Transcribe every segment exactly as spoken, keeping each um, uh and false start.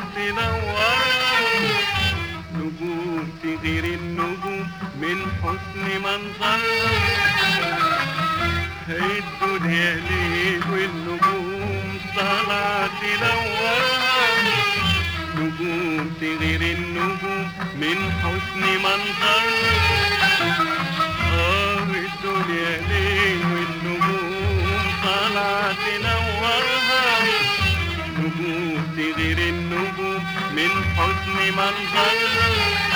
تنورها، نجوم تغير النجوم من حسن منظرها. الدنيا ليل والنجوم طالعة تنورها، نجوم تغير النجوم من حسن منظرها. اه الدنيا ليل والنجوم طالعة تنورها، نجوم تغير النجوم من حسن منظرها.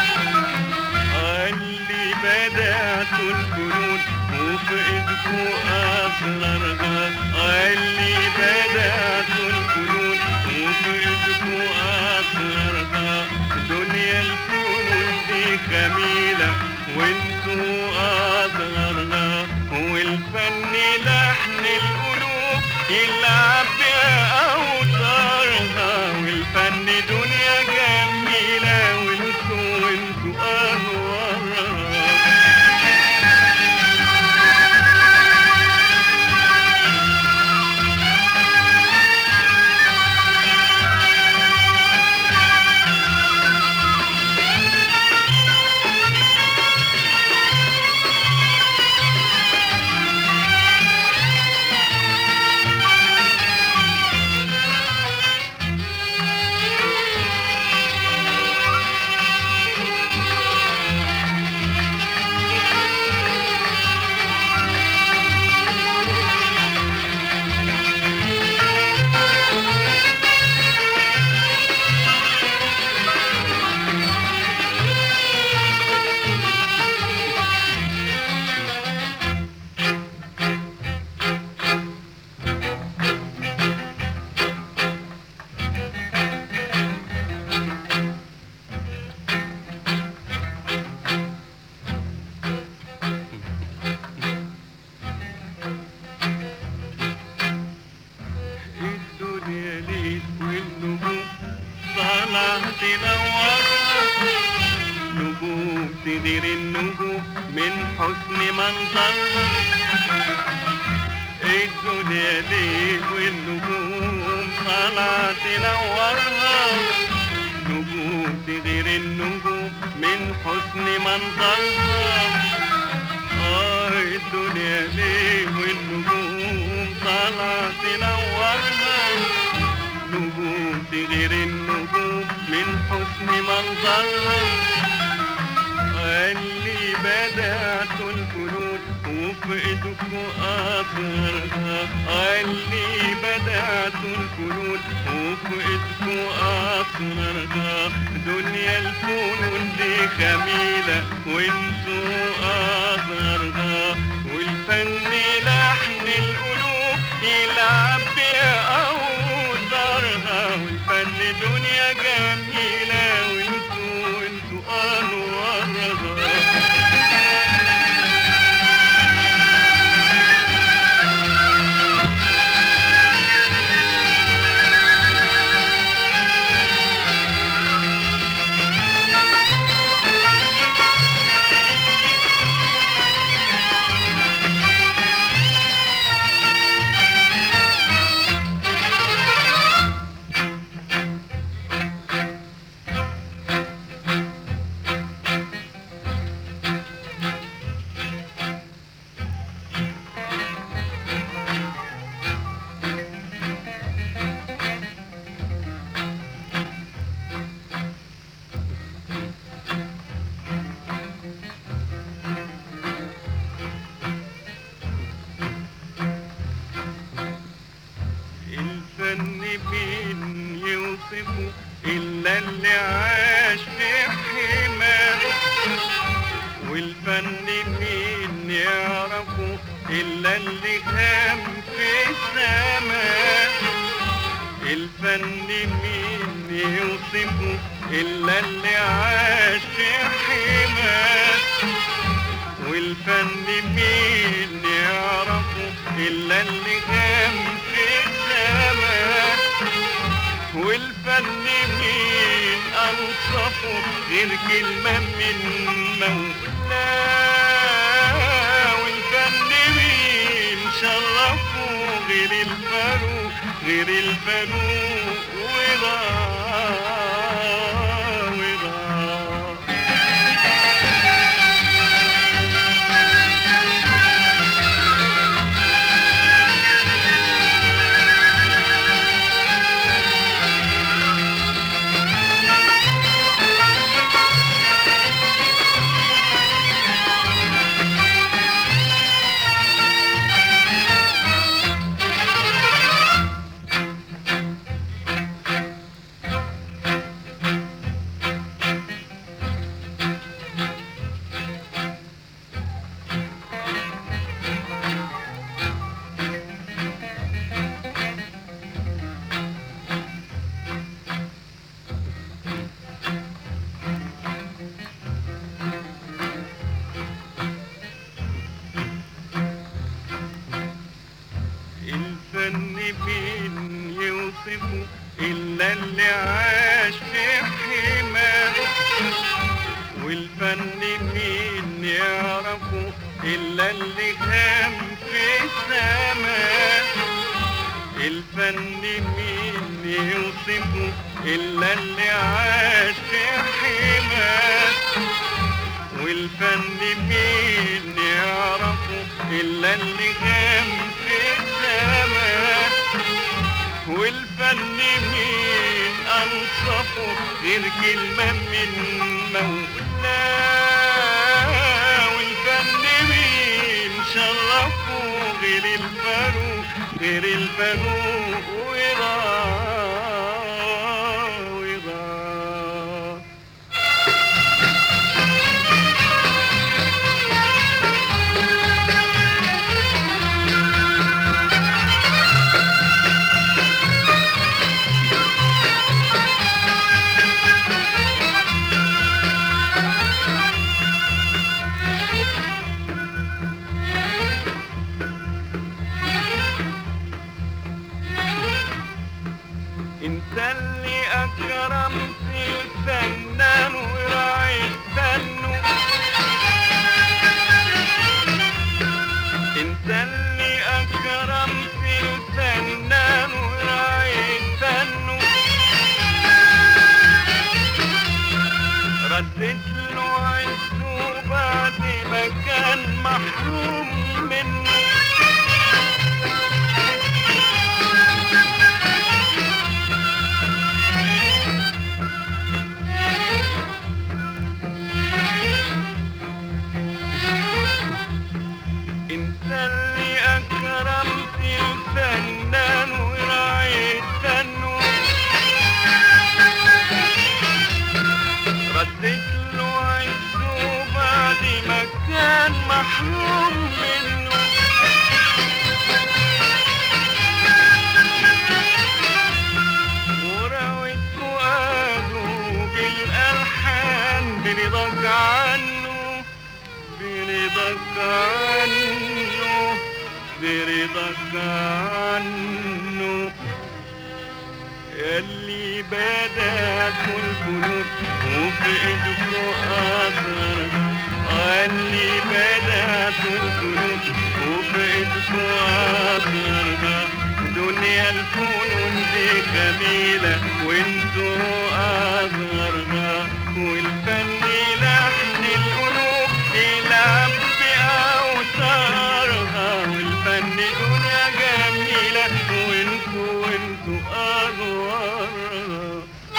اللي بدأت الفنون وفي ايدكوا اسرارها، اللي بدأت الفنون وفي ايدكوا اسرارها. دنيا الفنون دي جميلة وانتوا اصغرها، والفن لحن القلوب يلعب بأوتارها. والفن دنيا جميلة وانتوا وانتوا انوارها. نجوم تدير النجوم من حسن منظرها. الدنيا ليل والنجوم طالعة تنورها، نجوم تدير النجوم من حسن منظرها. اه الدنيا ليل والنجوم طالعة تنورها، نجوم تغير النجوم من حسن منظرها. اللي بدأت الفنون وفي ايدكوا اثرها، اللي بدأت الفنون وفي ايدكوا اثرها. دنيا الفنون دي جميلة وانتوا اثرها، والفن لحن القلوب يلعب بأوتارها. والفن دنيا جميلة وانتوا وانتوا انوارها. مين يوصفه إلا اللي عاش في حماه، والفن مين يعرفه إلا اللي كان في السماء. الفن مين يوصفه إلا اللي عاش في حماه، والفن مين يعرفه إلا اللي كان في السماء. والفن مين أوصفه غير كلمة من مولاه، والفن مين شرفه غير الفاروق غير الفاروق وضاه. اللي هام في السماء. الفن مين يوصفه إلا اللي عاش في حماه، والفن مين يعرفه إلا اللي هام في السماء. والفن مين أنصفه غير كلمة من مولاه، والفن مين شرفه غير الفاروق غير الفاروق وراه وراه. انت اللي اكرمت الفنان وراعيت فنه، انت اللي اكرمت الفنان وراعيت فنه. ردت له عزه بعد ما كان محروم منه. انت اللي اكرمت الفنان وراعيت فنه. ردت له عزه بعد ما كان محروم منه. وراوت فؤاده بالالحان برضاك عنه برضاك عنه برضاك عنه. ياللي بدأت الفنون وفي ايدكوا اثرها، ياللي بدأت الفنون وفي ايدكوا اثرها. دنيا الفنون دي جميلة وانتوا اثرها، والفن لحن القلوب يلعب بأوتارها. والفن دنيا جميلة وانتوا وانتوا أغوارها.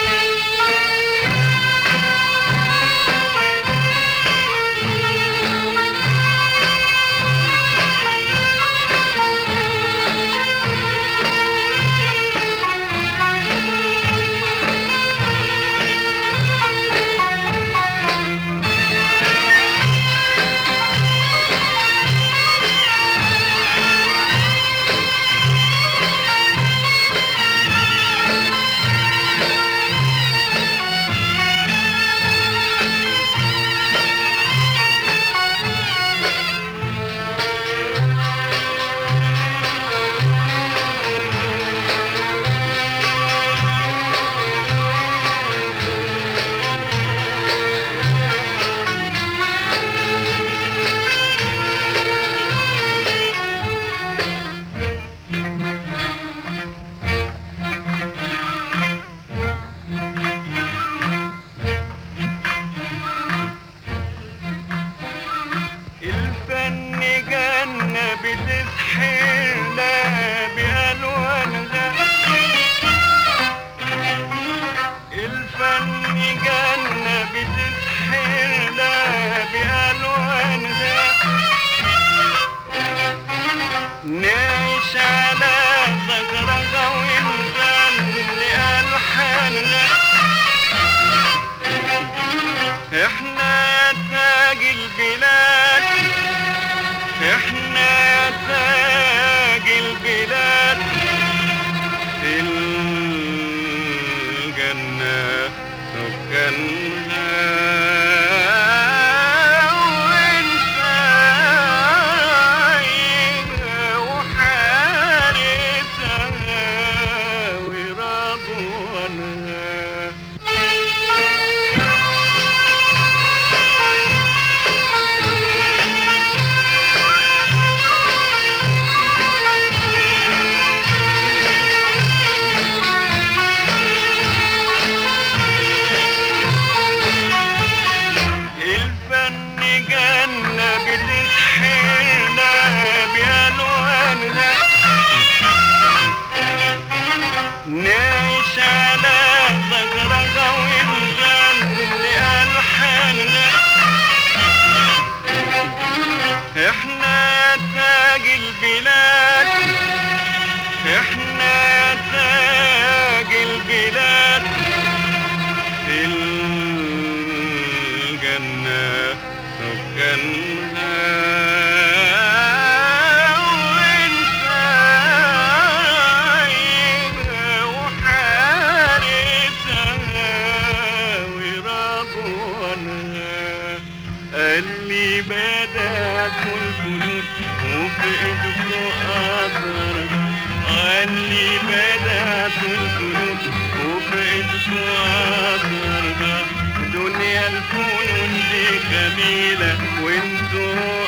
بتسحرنا بألوانها. الفن جنة بتسحرنا بألوانها. نعيش على ذكرها ونغني ألحانها. احنا تاج البلاد، احنا تاج البلاد. الجنة سكنها ونسايها وحارسها ورضوانها. وفي ايدكوا اثر اللي بدأت الفنون وفي ايدكوا اثر دنيا الفنون دي جميلة وانتوا